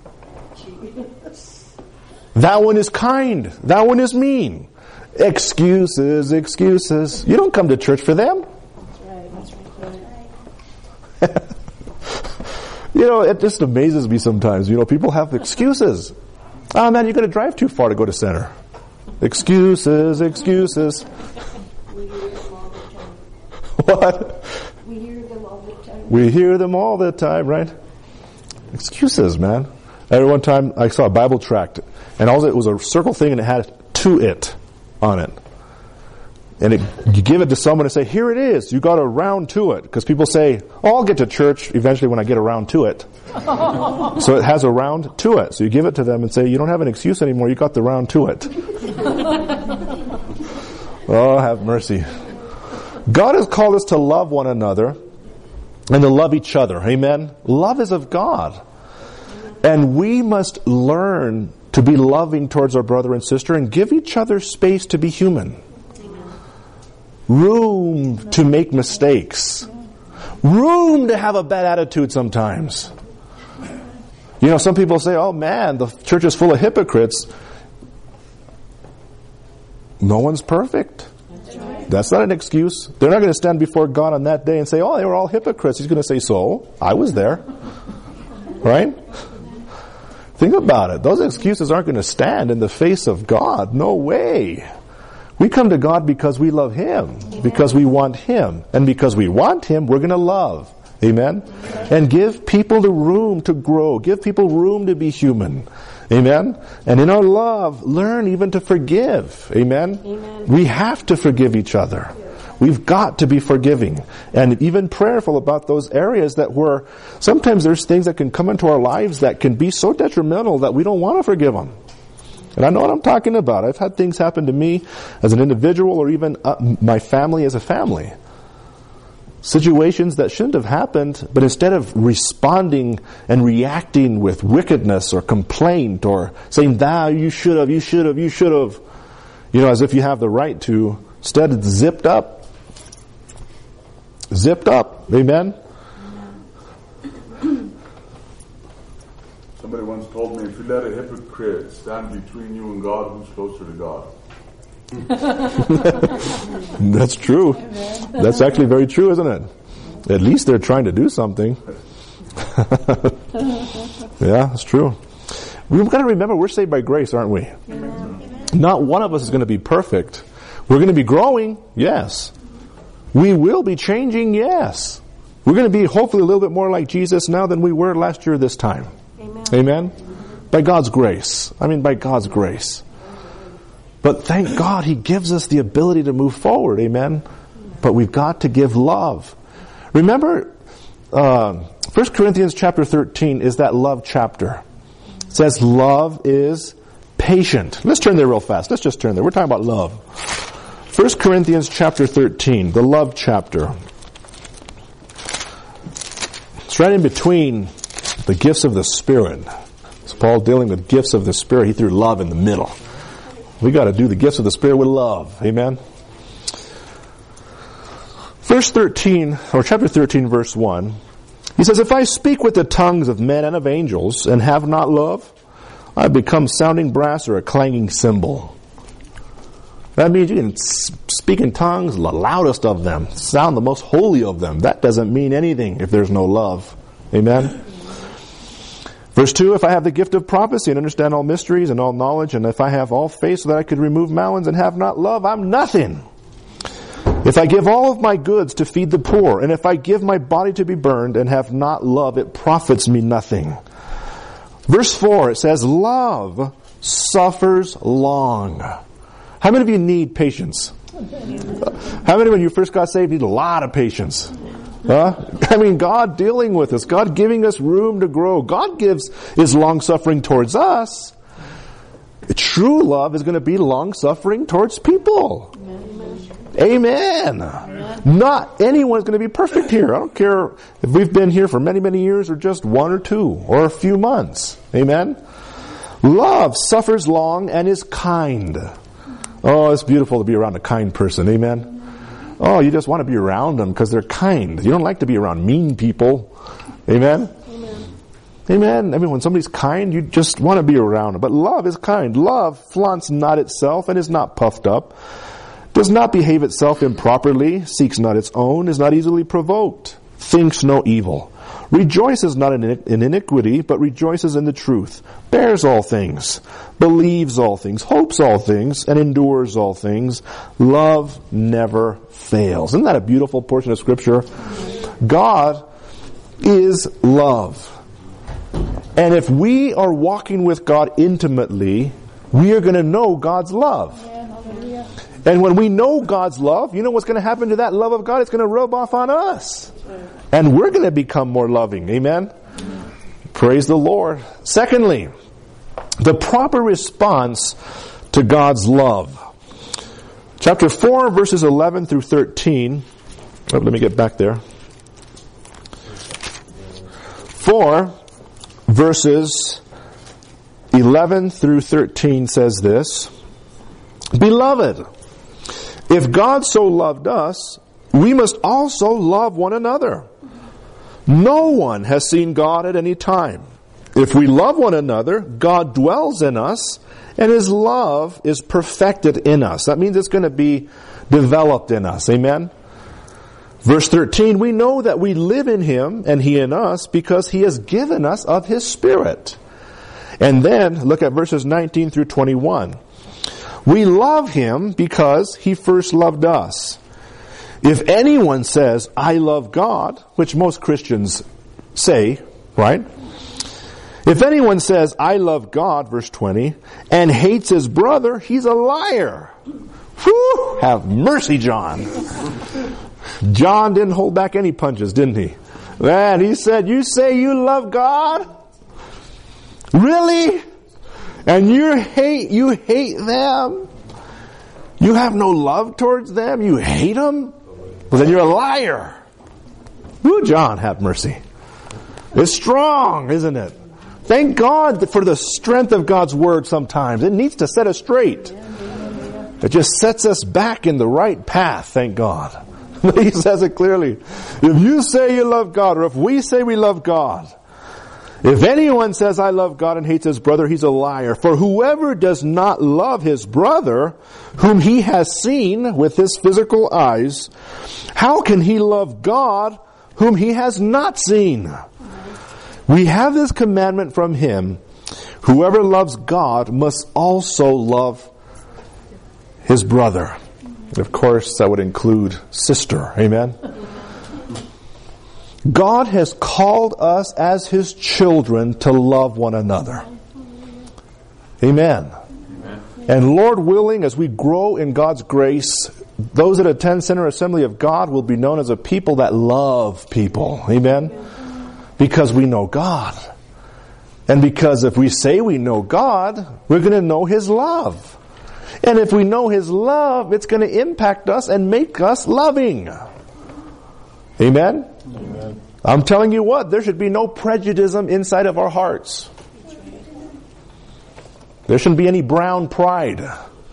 That one is kind. That one is mean. Excuses, excuses. You don't come to church for them. That's right. You know, it just amazes me sometimes. You know, people have excuses. Oh man, you're going to drive too far to go to center. Excuses, excuses. We hear them all the time. What? We hear them all the time. We hear them all the time, right? Excuses, man. Every one time I saw a Bible tract, and all it was a circle thing, and it had "to it" on it. And you give it to someone and say, "Here it is. You got around to it." Because people say, "Oh, I'll get to church eventually when I get around to it." So it has a round to it. So you give it to them and say, "You don't have an excuse anymore. You got the round to it." Oh, have mercy. God has called us to love one another and to love each other. Amen? Love is of God. And we must learn to be loving towards our brother and sister and give each other space to be human. Room to make mistakes. Room to have a bad attitude sometimes. You know, some people say, "Oh man, the church is full of hypocrites." No one's perfect. That's not an excuse. They're not going to stand before God on that day and say, "Oh, they were all hypocrites." He's going to say, "So, I was there." Right? Think about it. Those excuses aren't going to stand in the face of God. No way. We come to God because we love Him, because we want Him. And because we want Him, we're going to love. Amen? And give people the room to grow. Give people room to be human. Amen? And in our love, learn even to forgive. Amen? We have to forgive each other. We've got to be forgiving. And even prayerful about those areas that were, sometimes there's things that can come into our lives that can be so detrimental that we don't want to forgive them. And I know what I'm talking about. I've had things happen to me as an individual or even my family as a family. Situations that shouldn't have happened, but instead of responding and reacting with wickedness or complaint or saying, "Thou, you should have, as if you have the right to, instead it's zipped up. Zipped up. Amen? Somebody once told me, if you let a hypocrite stand between you and God, who's closer to God? That's true. That's actually very true, isn't it? At least they're trying to do something. Yeah, it's true. We've got to remember we're saved by grace, aren't we? Amen. Not one of us is going to be perfect. We're going to be growing, yes. We will be changing, yes. We're going to be hopefully a little bit more like Jesus now than we were last year this time. Amen? Amen? By God's grace. By God's grace. But thank God He gives us the ability to move forward. Amen? But we've got to give love. Remember, 1 Corinthians chapter 13 is that love chapter. It says love is patient. Let's turn there real fast. Let's just turn there. We're talking about love. 1 Corinthians chapter 13, the love chapter. It's right in between the gifts of the Spirit. It's Paul dealing with gifts of the Spirit. He threw love in the middle. We got to do the gifts of the Spirit with love. Amen? Verse 13, or chapter 13, verse 1, he says, "If I speak with the tongues of men and of angels and have not love, I become sounding brass or a clanging cymbal." That means you can speak in tongues, the loudest of them, sound the most holy of them. That doesn't mean anything if there's no love. Amen? Verse 2, "If I have the gift of prophecy and understand all mysteries and all knowledge, and if I have all faith so that I could remove mountains and have not love, I'm nothing. If I give all of my goods to feed the poor, and if I give my body to be burned and have not love, it profits me nothing." Verse 4, it says, "Love suffers long." How many of you need patience? How many, when you first got saved, need a lot of patience? God dealing with us. God giving us room to grow. God is long-suffering towards us. True love is going to be long-suffering towards people. Amen. Not anyone's going to be perfect here. I don't care if we've been here for many, many years or just 1 or 2 or a few months. Amen. Love suffers long and is kind. Oh, it's beautiful to be around a kind person. Amen. Oh, you just want to be around them because they're kind. You don't like to be around mean people. Amen? Amen. When somebody's kind, you just want to be around them. But love is kind. Love flaunts not itself and is not puffed up, does not behave itself improperly, seeks not its own, is not easily provoked, thinks no evil, rejoices not in iniquity, but rejoices in the truth, bears all things, believes all things, hopes all things, and endures all things. Love never fails. Isn't that a beautiful portion of Scripture? God is love. And if we are walking with God intimately, we are going to know God's love. And when we know God's love, you know what's going to happen to that love of God? It's going to rub off on us. And we're going to become more loving. Amen? Praise the Lord. Secondly, the proper response to God's love. Chapter 4, verses 11 through 13. Oh, let me get back there. 4, verses 11 through 13 says this. Beloved, if God so loved us, we must also love one another. No one has seen God at any time. If we love one another, God dwells in us, and His love is perfected in us. That means it's going to be developed in us. Amen? Verse 13, we know that we live in Him, and He in us, because He has given us of His Spirit. And then, look at verses 19 through 21. We love Him because He first loved us. If anyone says, I love God, which most Christians say, right? If anyone says, I love God, verse 20, and hates his brother, he's a liar. Whew, have mercy, John. John didn't hold back any punches, didn't he? Man, he said, you say you love God? Really? And you hate them? You have no love towards them? You hate them? Well, then you're a liar. Woo, John, have mercy. It's strong, isn't it? Thank God for the strength of God's Word sometimes. It needs to set us straight. It just sets us back in the right path, thank God. He says it clearly. If you say you love God, or if we say we love God, if anyone says, I love God and hates his brother, he's a liar. For whoever does not love his brother, whom he has seen with his physical eyes, how can he love God, whom he has not seen? We have this commandment from Him. Whoever loves God must also love his brother. Of course, that would include sister. Amen? God has called us as His children to love one another. Amen. And Lord willing, as we grow in God's grace, those that attend Center Assembly of God will be known as a people that love people. Amen? Because we know God. And because if we say we know God, we're going to know His love. And if we know His love, it's going to impact us and make us loving. Amen? Amen. I'm telling you what, there should be no prejudice inside of our hearts. There shouldn't be any brown pride.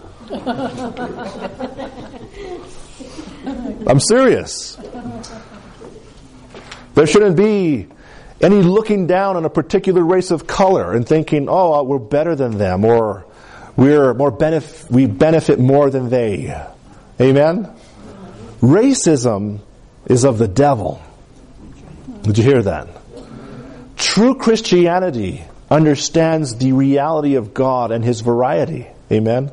I'm serious. There shouldn't be any looking down on a particular race of color and thinking, oh, we're better than them, or we benefit more than they. Amen? Racism is of the devil. Did you hear that? True Christianity understands the reality of God and His variety. Amen?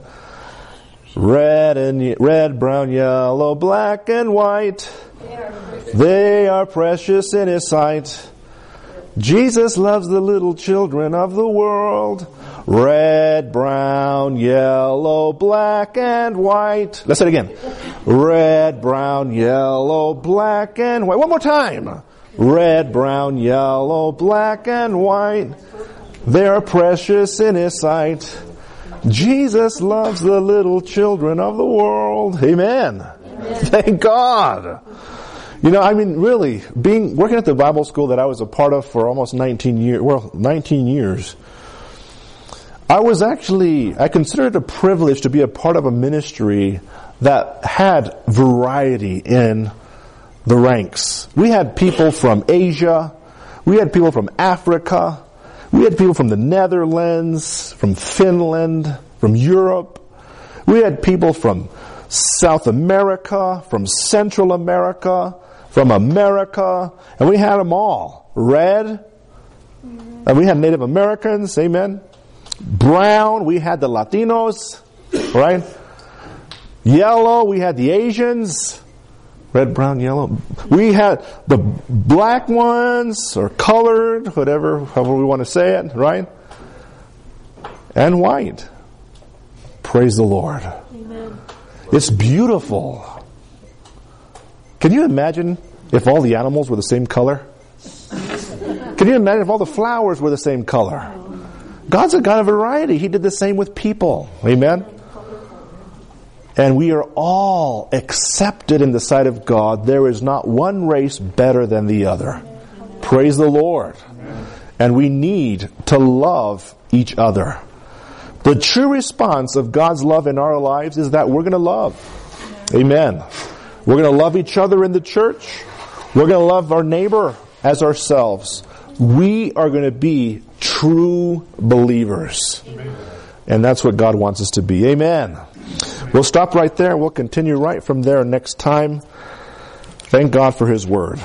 Red, brown, yellow, black, and white. They are precious in His sight. Jesus loves the little children of the world. Red, brown, yellow, black, and white. Let's say it again. Red, brown, yellow, black, and white. One more time. Red, brown, yellow, black, and white. They are precious in His sight. Jesus loves the little children of the world. Amen. Thank God. You know, I mean, really, working at the Bible school that I was a part of for almost 19 years, I considered it a privilege to be a part of a ministry that had variety in the ranks. We had people from Asia, we had people from Africa, we had people from the Netherlands, from Finland, from Europe. We had people from South America, from Central America, from America, and we had them all. red, and we had Native Americans, amen. Brown, we had the Latinos, right? Yellow, we had the Asians. Red, brown, yellow. We had the black ones, or colored, however we want to say it, right? And white. Praise the Lord. Amen. It's beautiful. Can you imagine if all the animals were the same color? Can you imagine if all the flowers were the same color? God's a God of variety. He did the same with people. Amen? And we are all accepted in the sight of God. There is not one race better than the other. Praise the Lord. And we need to love each other. The true response of God's love in our lives is that we're going to love. Amen. We're going to love each other in the church. We're going to love our neighbor as ourselves. We are going to be true believers. And that's what God wants us to be. Amen. We'll stop right there. We'll continue right from there next time. Thank God for His Word.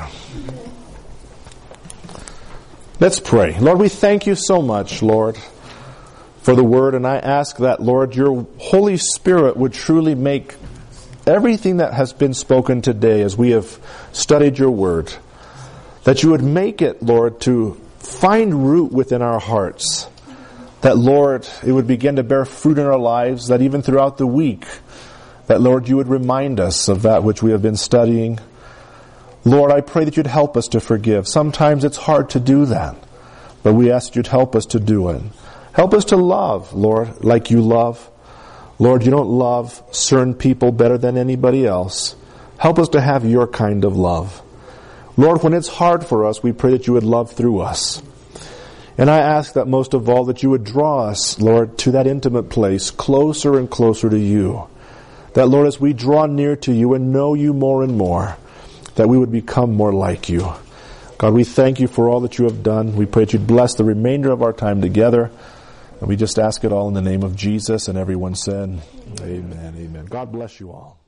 Let's pray. Lord, we thank You so much, Lord, for the Word. And I ask that, Lord, Your Holy Spirit would truly make everything that has been spoken today as we have studied Your Word, that You would make it, Lord, to find root within our hearts. That, Lord, it would begin to bear fruit in our lives, that even throughout the week, that, Lord, You would remind us of that which we have been studying. Lord, I pray that You'd help us to forgive. Sometimes it's hard to do that, but we ask You'd help us to do it. Help us to love, Lord, like You love. Lord, You don't love certain people better than anybody else. Help us to have Your kind of love. Lord, when it's hard for us, we pray that You would love through us. And I ask that most of all that You would draw us, Lord, to that intimate place, closer and closer to You. That, Lord, as we draw near to You and know You more and more, that we would become more like You. God, we thank You for all that You have done. We pray that You'd bless the remainder of our time together. And we just ask it all in the name of Jesus. And everyone said, Amen. Amen. God bless you all.